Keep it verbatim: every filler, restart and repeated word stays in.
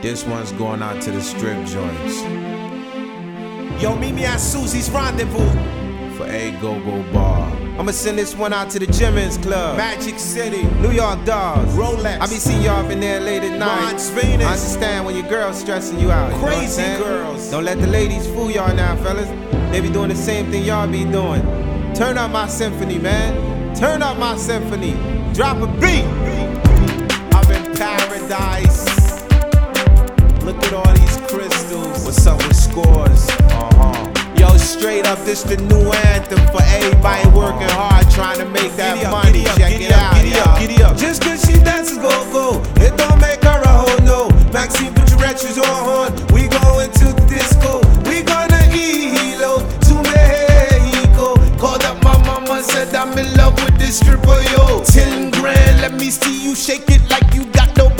This one's going out to the strip joints. Yo, meet me at Susie's Rendezvous For a go-go bar. I'ma send this one out to the Jimmins Club, Magic City, New York Dolls, Rolex. I be seeing y'all up in there late at night. Mons Venus. I understand when your girl's stressing you out. Crazy you know girls. Don't let the ladies fool y'all now, fellas. They be doing the same thing y'all be doing. Turn up my symphony, man. Turn up my symphony. Drop a beat. I'm in paradise. Look at all these crystals. What's up with scores? Uh-huh. Yo, straight up, this the new anthem for everybody working hard trying to make that money.